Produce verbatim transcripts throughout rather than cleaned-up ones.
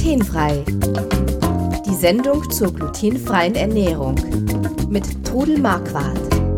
Glutenfrei. Die Sendung zur glutenfreien Ernährung mit Trudel Marquardt.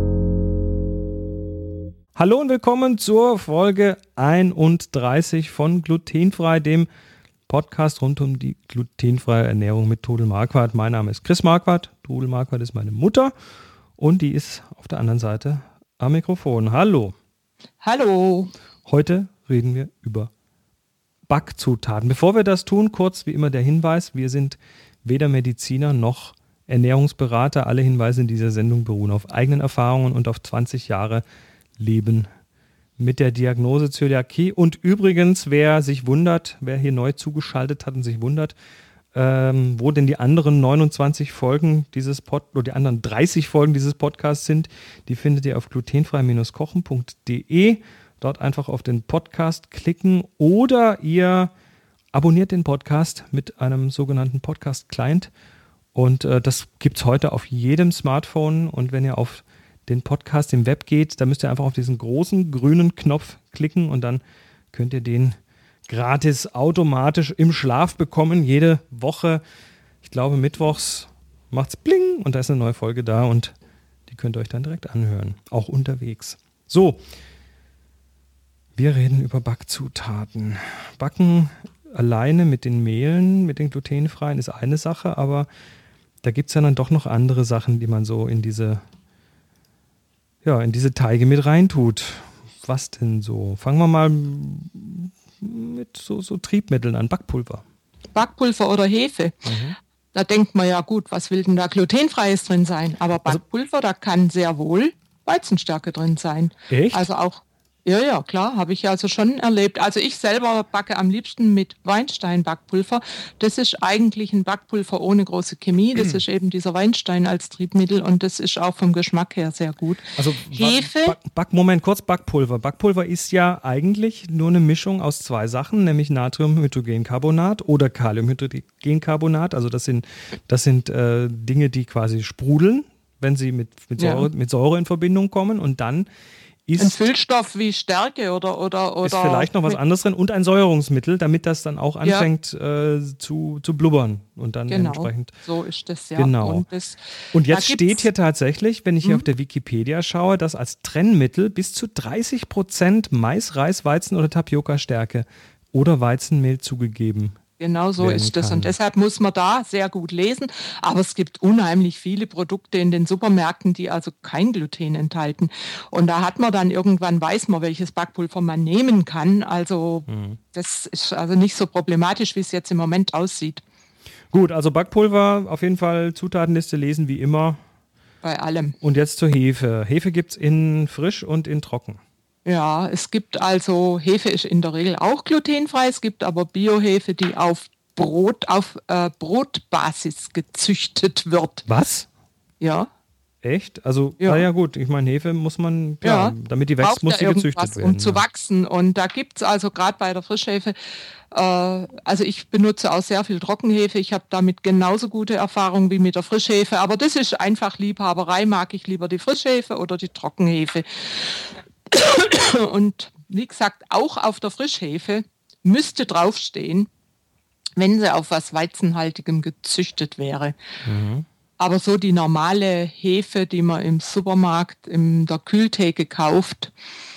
Hallo und willkommen zur Folge einunddreißig von Glutenfrei, dem Podcast rund um die glutenfreie Ernährung mit Trudel Marquardt. Mein Name ist Chris Marquardt. Trudel Marquardt ist meine Mutter und die ist auf der anderen Seite am Mikrofon. Hallo. Hallo. Heute reden wir über Backzutaten. Bevor wir das tun, kurz wie immer der Hinweis, wir sind weder Mediziner noch Ernährungsberater. Alle Hinweise in dieser Sendung beruhen auf eigenen Erfahrungen und auf zwanzig Jahre Leben mit der Diagnose Zöliakie. Und übrigens, wer sich wundert, wer hier neu zugeschaltet hat und sich wundert, ähm, wo denn die anderen neunundzwanzig Folgen dieses Pod oder die anderen dreißig Folgen dieses Podcasts sind, die findet ihr auf glutenfrei Bindestrich kochen Punkt de. Dort einfach auf den Podcast klicken oder ihr abonniert den Podcast mit einem sogenannten Podcast-Client. Und äh, das gibt es heute auf jedem Smartphone. Und wenn ihr auf den Podcast im Web geht, dann müsst ihr einfach auf diesen großen grünen Knopf klicken und dann könnt ihr den gratis automatisch im Schlaf bekommen. Jede Woche, ich glaube mittwochs, macht's bling und da ist eine neue Folge da und die könnt ihr euch dann direkt anhören, auch unterwegs. So, wir reden über Backzutaten. Backen alleine mit den Mehlen, mit den glutenfreien ist eine Sache, aber da gibt es ja dann doch noch andere Sachen, die man so in diese, ja, in diese Teige mit reintut. Was denn so? Fangen wir mal mit so, so Triebmitteln an. Backpulver. Backpulver oder Hefe. Mhm. Da denkt man ja, gut, was will denn da glutenfreies drin sein? Aber Backpulver, also, da kann sehr wohl Weizenstärke drin sein. Echt? Also auch Ja, ja, klar, habe ich also schon erlebt. Also ich selber backe am liebsten mit Weinstein-Backpulver. Das ist eigentlich ein Backpulver ohne große Chemie. Das ist eben dieser Weinstein als Triebmittel und das ist auch vom Geschmack her sehr gut. Also Hefe. Back, Back, Moment, kurz Backpulver. Backpulver ist ja eigentlich nur eine Mischung aus zwei Sachen, nämlich Natriumhydrogencarbonat oder Kaliumhydrogencarbonat. Also das sind, das sind äh, Dinge, die quasi sprudeln, wenn sie mit, mit, Säure, ja. mit Säure in Verbindung kommen und dann Ist, ein Füllstoff wie Stärke oder oder oder ist vielleicht noch was anderes drin und ein Säuerungsmittel, damit das dann auch anfängt ja. äh, zu, zu blubbern und dann genau, entsprechend. So ist das ja. Genau. Und, das, und jetzt steht hier tatsächlich, wenn ich hier hm? auf der Wikipedia schaue, dass als Trennmittel bis zu dreißig Prozent Mais, Reis, Weizen oder Tapioca-Stärke oder Weizenmehl zugegeben. Genau so ist das. Und deshalb muss man da sehr gut lesen. Aber es gibt unheimlich viele Produkte in den Supermärkten, die also kein Gluten enthalten. Und da hat man dann irgendwann, weiß man, welches Backpulver man nehmen kann. Also mhm. das ist also nicht so problematisch, wie es jetzt im Moment aussieht. Gut, also Backpulver, auf jeden Fall Zutatenliste lesen wie immer. Bei allem. Und jetzt zur Hefe. Hefe gibt es in frisch und in trocken. Ja, es gibt also, Hefe ist in der Regel auch glutenfrei, es gibt aber Biohefe, die auf Brot, auf äh, Brotbasis gezüchtet wird. Was? Ja. Echt? Also, ja, na ja gut, ich meine, Hefe muss man, ja, ja damit die wächst, muss sie gezüchtet werden. Um ja. zu wachsen. Und da gibt es also gerade bei der Frischhefe, äh, also ich benutze auch sehr viel Trockenhefe, ich habe damit genauso gute Erfahrungen wie mit der Frischhefe, aber das ist einfach Liebhaberei, mag ich lieber die Frischhefe oder die Trockenhefe. Und wie gesagt, auch auf der Frischhefe müsste draufstehen, wenn sie auf was Weizenhaltigem gezüchtet wäre. Mhm. Aber so die normale Hefe, die man im Supermarkt in der Kühltheke kauft,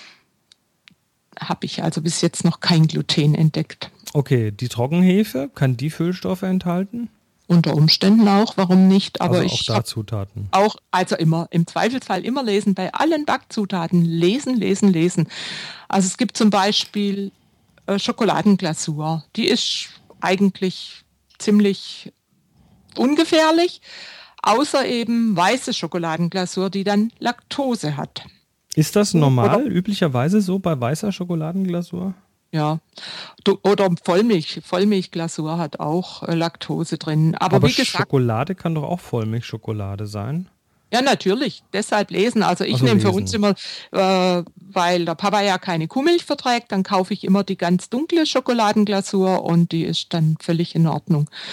habe ich also bis jetzt noch kein Gluten entdeckt. Okay, die Trockenhefe, kann die Füllstoffe enthalten? Unter Umständen auch, warum nicht? Aber also auch ich da Zutaten. Auch, also immer, im Zweifelsfall immer lesen, bei allen Backzutaten lesen, lesen, lesen. Also es gibt zum Beispiel äh, Schokoladenglasur. Die ist eigentlich ziemlich ungefährlich, außer eben weiße Schokoladenglasur, die dann Laktose hat. Ist das normal, Oder, üblicherweise so bei weißer Schokoladenglasur? Ja, oder Vollmilch, Vollmilchglasur hat auch äh, Laktose drin. Aber, Aber wie gesagt, Schokolade kann doch auch Vollmilchschokolade sein? Ja, natürlich. Deshalb lesen. Also ich also nehme lesen. für uns immer, äh, weil der Papa ja keine Kuhmilch verträgt, dann kaufe ich immer die ganz dunkle Schokoladenglasur und die ist dann völlig in Ordnung.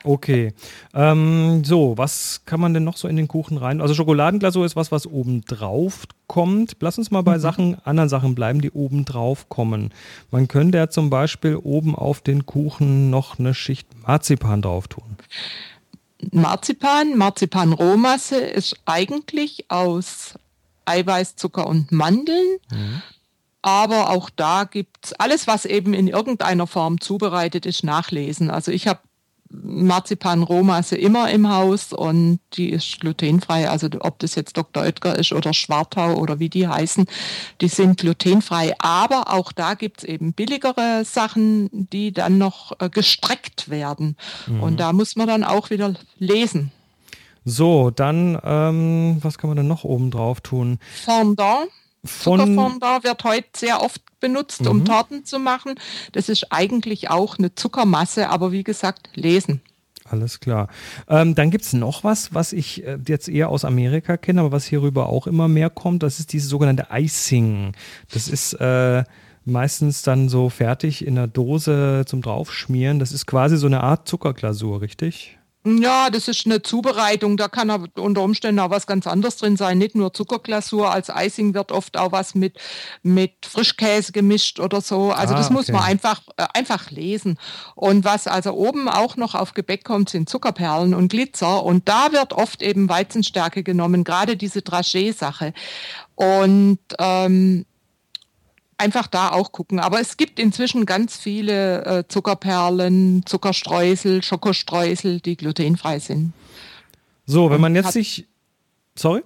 Okay. Ähm, so, was kann man denn noch so in den Kuchen rein? Also Schokoladenglasur ist was, was oben drauf kommt. Lass uns mal bei mhm. Sachen, anderen Sachen bleiben, die oben drauf kommen. Man könnte ja zum Beispiel oben auf den Kuchen noch eine Schicht Marzipan drauf tun. Marzipan, Marzipan-Rohmasse ist eigentlich aus Eiweiß, Zucker und Mandeln. Mhm. Aber auch da gibt es alles, was eben in irgendeiner Form zubereitet ist, nachlesen. Also ich habe Marzipan-Rohmasse immer im Haus und die ist glutenfrei. Also ob das jetzt Doktor Oetker ist oder Schwartau oder wie die heißen, die sind glutenfrei. Aber auch da gibt es eben billigere Sachen, die dann noch äh, gestreckt werden. Mhm. Und da muss man dann auch wieder lesen. So, dann, ähm, was kann man denn noch oben drauf tun? Fondant. Zuckerfondant wird heute sehr oft benutzt, mhm. um Torten zu machen. Das ist eigentlich auch eine Zuckermasse, aber wie gesagt, lesen. Alles klar. Ähm, dann gibt es noch was, was ich äh, jetzt eher aus Amerika kenne, aber was hierüber auch immer mehr kommt. Das ist dieses sogenannte Icing. Das ist äh, meistens dann so fertig in einer Dose zum Draufschmieren. Das ist quasi so eine Art Zuckerglasur, richtig? Ja, das ist eine Zubereitung, da kann aber unter Umständen auch was ganz anderes drin sein, nicht nur Zuckerglasur, als Icing wird oft auch was mit, mit Frischkäse gemischt oder so, also ah, das muss okay. man einfach, äh, einfach lesen. Und was also oben auch noch auf Gebäck kommt, sind Zuckerperlen und Glitzer und da wird oft eben Weizenstärke genommen, gerade diese Dragé-Sache und ähm, einfach da auch gucken. Aber es gibt inzwischen ganz viele äh, Zuckerperlen, Zuckerstreusel, Schokostreusel, die glutenfrei sind. So, wenn man jetzt sich... Sorry?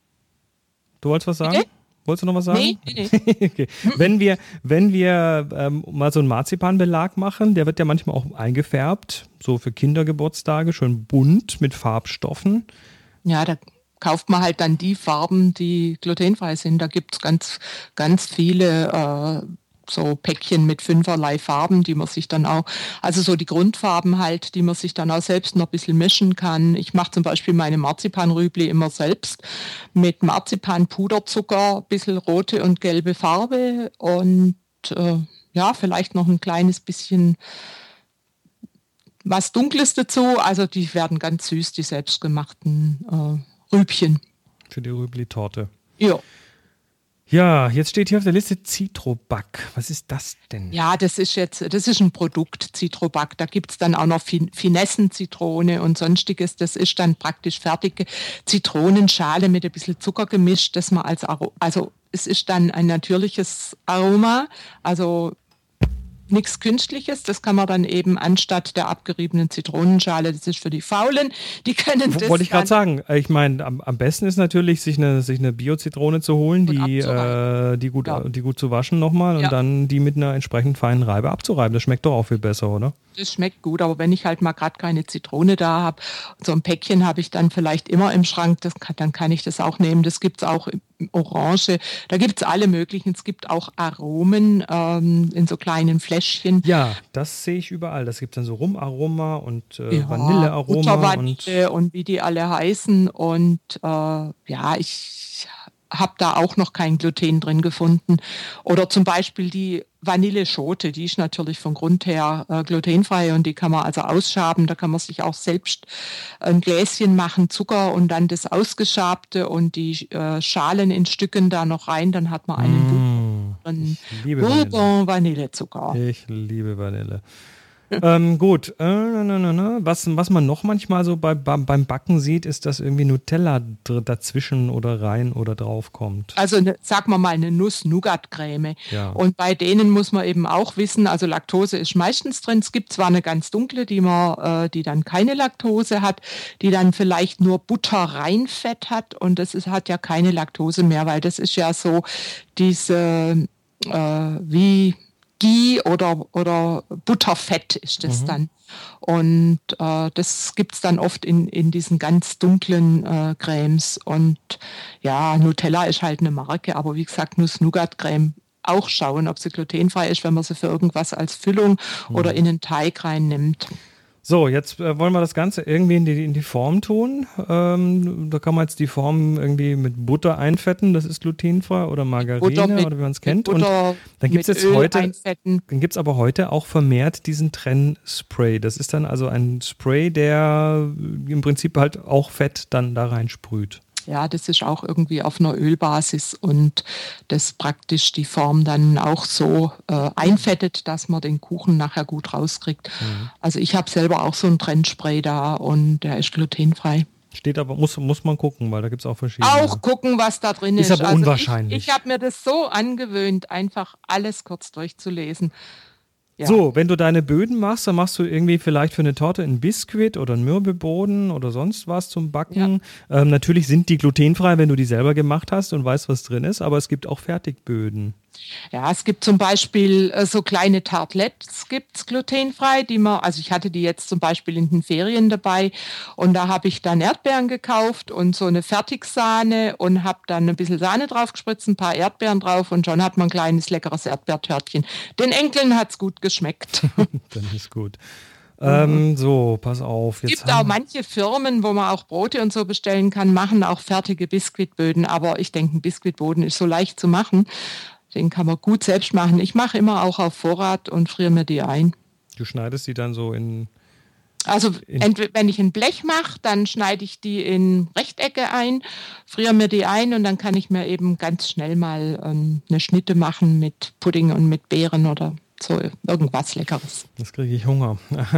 Du wolltest was sagen? Okay. Wolltest du noch was sagen? Nee, nee, nee. Okay. Wenn wir, wenn wir ähm, mal so einen Marzipanbelag machen, der wird ja manchmal auch eingefärbt, so für Kindergeburtstage, schön bunt mit Farbstoffen. Ja, da kauft man halt dann die Farben, die glutenfrei sind. Da gibt es ganz, ganz viele äh, so Päckchen mit fünferlei Farben, die man sich dann auch, also so die Grundfarben halt, die man sich dann auch selbst noch ein bisschen mischen kann. Ich mache zum Beispiel meine Marzipanrübli immer selbst mit Marzipanpuderzucker, ein bisschen rote und gelbe Farbe und äh, ja, vielleicht noch ein kleines bisschen was Dunkles dazu. Also die werden ganz süß, die selbstgemachten äh, Rübchen. Für die Rübli-Torte. Ja. Ja, jetzt steht hier auf der Liste Citrobac. Was ist das denn? Ja, das ist jetzt, das ist ein Produkt, Citrobac. Da gibt es dann auch noch fin- Finessen-Zitrone und sonstiges. Das ist dann praktisch fertige Zitronenschale mit ein bisschen Zucker gemischt, das man als Aro- also es ist dann ein natürliches Aroma, also nichts Künstliches, das kann man dann eben anstatt der abgeriebenen Zitronenschale, das ist für die Faulen, die können das. Wollte ich gerade sagen, ich meine, am, am besten ist natürlich, sich eine, sich eine Bio-Zitrone zu holen, die, äh, die, gut, ja. die gut zu waschen nochmal und ja. dann die mit einer entsprechend feinen Reibe abzureiben. Das schmeckt doch auch viel besser, oder? Das schmeckt gut, aber wenn ich halt mal gerade keine Zitrone da habe, so ein Päckchen habe ich dann vielleicht immer im Schrank, das kann, dann kann ich das auch nehmen. Das gibt es auch im Orange, da gibt es alle möglichen. Es gibt auch Aromen ähm, in so kleinen Fläschchen. Ja, das sehe ich überall. Das gibt dann so Rumaroma und äh, ja, Vanillearoma. Buttervanille und, und wie die alle heißen. Und äh, ja, ich habe da auch noch kein Gluten drin gefunden. Oder zum Beispiel die Vanilleschote, die ist natürlich von Grund her äh, glutenfrei und die kann man also ausschaben. Da kann man sich auch selbst ein Gläschen machen, Zucker und dann das Ausgeschabte und die äh, Schalen in Stücken da noch rein. Dann hat man einen mmh, Bourbon Vanillezucker. Ich liebe Vanille. ähm, gut, äh, na, na, na. Was, was man noch manchmal so bei, beim, beim Backen sieht, ist, dass irgendwie Nutella dr- dazwischen oder rein oder drauf kommt. Also ne, sag mal mal eine Nuss-Nougat-Creme. Ja. Und bei denen muss man eben auch wissen, also Laktose ist meistens drin. Es gibt zwar eine ganz dunkle, die man, äh, die dann keine Laktose hat, die dann vielleicht nur Butterreinfett hat und das ist, hat ja keine Laktose mehr, weil das ist ja so diese äh, wie Ghee oder, oder Butterfett ist das mhm. dann. Und äh, das gibt es dann oft in, in diesen ganz dunklen äh, Cremes. Und ja, Nutella ist halt eine Marke, aber wie gesagt, Nuss-Nougat-Creme auch schauen, ob sie glutenfrei ist, wenn man sie für irgendwas als Füllung mhm. oder in einen Teig reinnimmt. So, jetzt äh, wollen wir das Ganze irgendwie in die, in die Form tun. Ähm, da kann man jetzt die Form irgendwie mit Butter einfetten, das ist glutenfrei, oder Margarine mit, oder wie man es kennt. Und dann gibt es jetzt Öl heute, einfetten. Dann gibt es aber heute auch vermehrt diesen Trennspray. Das ist dann also ein Spray, der im Prinzip halt auch Fett dann da reinsprüht. Ja, das ist auch irgendwie auf einer Ölbasis und das praktisch die Form dann auch so äh, einfettet, dass man den Kuchen nachher gut rauskriegt. Mhm. Also ich habe selber auch so einen Trennspray da und der ist glutenfrei. Steht aber, muss, muss man gucken, weil da gibt es auch verschiedene. Auch gucken, was da drin ist. Ist aber also unwahrscheinlich. Ich, ich habe mir das so angewöhnt, einfach alles kurz durchzulesen. Ja. So, wenn du deine Böden machst, dann machst du irgendwie vielleicht für eine Torte einen Biskuit oder einen Mürbeboden oder sonst was zum Backen. Ja. Ähm, natürlich sind die glutenfrei, wenn du die selber gemacht hast und weißt, was drin ist, aber es gibt auch Fertigböden. Ja, es gibt zum Beispiel äh, so kleine Tartelettes, gibt's glutenfrei, die man, also ich hatte die jetzt zum Beispiel in den Ferien dabei und da habe ich dann Erdbeeren gekauft und so eine Fertigsahne und habe dann ein bisschen Sahne drauf gespritzt, ein paar Erdbeeren drauf und schon hat man ein kleines leckeres Erdbeertörtchen. Den Enkeln hat's gut geschmeckt. Dann ist gut. Ähm, so, pass auf. Es gibt auch manche Firmen, wo man auch Brote und so bestellen kann, machen auch fertige Biskuitböden, aber ich denke, ein Biskuitboden ist so leicht zu machen. Den kann man gut selbst machen. Ich mache immer auch auf Vorrat und friere mir die ein. Du schneidest die dann so in... Also entweder, wenn ich ein Blech mache, dann schneide ich die in Rechtecke ein, friere mir die ein und dann kann ich mir eben ganz schnell mal ähm, eine Schnitte machen mit Pudding und mit Beeren oder so irgendwas Leckeres. Das kriege ich Hunger.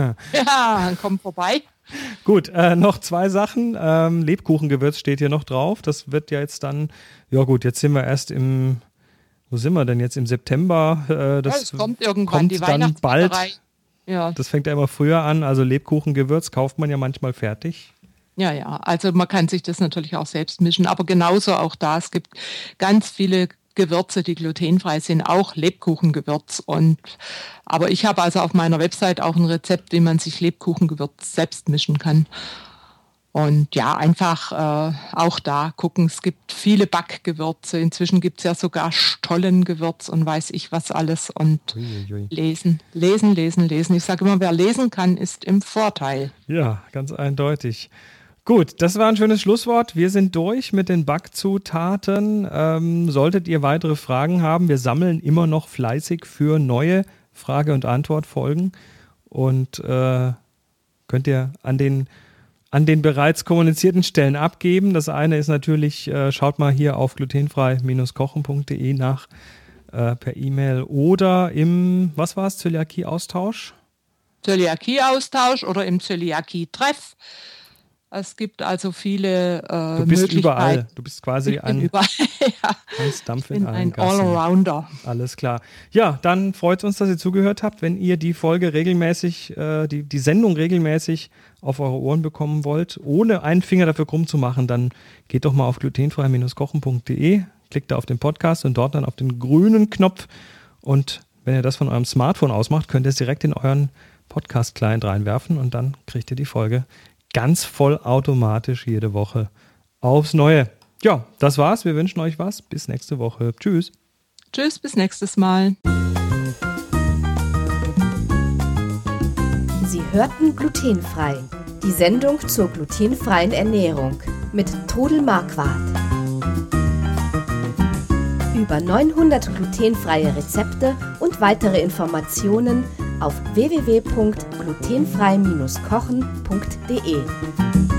Ja, dann komm vorbei. Gut, äh, noch zwei Sachen. Ähm, Lebkuchengewürz steht hier noch drauf. Das wird ja jetzt dann... Ja gut, jetzt sind wir erst im... Wo sind wir denn jetzt? Im September? Äh, das ja, es kommt irgendwann, kommt die dann bald. Ja. Das fängt ja immer früher an. Also Lebkuchengewürz kauft man ja manchmal fertig. Ja, ja. Also man kann sich das natürlich auch selbst mischen. Aber genauso auch da. Es gibt ganz viele Gewürze, die glutenfrei sind, auch Lebkuchengewürz. Und, aber ich habe also auf meiner Website auch ein Rezept, wie man sich Lebkuchengewürz selbst mischen kann. Und ja, einfach äh, auch da gucken, es gibt viele Backgewürze. Inzwischen gibt es ja sogar Stollengewürz und weiß ich was alles. Und Uiuiui. lesen, lesen, lesen, lesen. Ich sage immer, wer lesen kann, ist im Vorteil. Ja, ganz eindeutig. Gut, das war ein schönes Schlusswort. Wir sind durch mit den Backzutaten. Ähm, solltet ihr weitere Fragen haben, wir sammeln immer noch fleißig für neue Frage- und Antwortfolgen. Und äh, könnt ihr an den an den bereits kommunizierten Stellen abgeben. Das eine ist natürlich, äh, schaut mal hier auf glutenfrei kochen punkt de nach äh, per E-Mail oder im, was war es, Zöliakie-Austausch? Zöliakie-Austausch oder im Zöliakie-Treff. Es gibt also viele äh, Du bist Möglichkeiten. überall. Du bist quasi ein, überall, ja. ein Stampf in allen ein Gassen. Allrounder. Alles klar. Ja, dann freut es uns, dass ihr zugehört habt. Wenn ihr die Folge regelmäßig, äh, die, die Sendung regelmäßig auf eure Ohren bekommen wollt, ohne einen Finger dafür krumm zu machen, dann geht doch mal auf glutenfrei kochen punkt de, klickt da auf den Podcast und dort dann auf den grünen Knopf. Und wenn ihr das von eurem Smartphone ausmacht, könnt ihr es direkt in euren Podcast-Client reinwerfen und dann kriegt ihr die Folge ganz vollautomatisch jede Woche aufs Neue. Ja, das war's. Wir wünschen euch was. Bis nächste Woche. Tschüss. Tschüss, bis nächstes Mal. Sie hörten Glutenfrei. Die Sendung zur glutenfreien Ernährung mit Trudel Marquardt. Über neunhundert glutenfreie Rezepte und weitere Informationen auf w w w punkt glutenfrei kochen punkt de.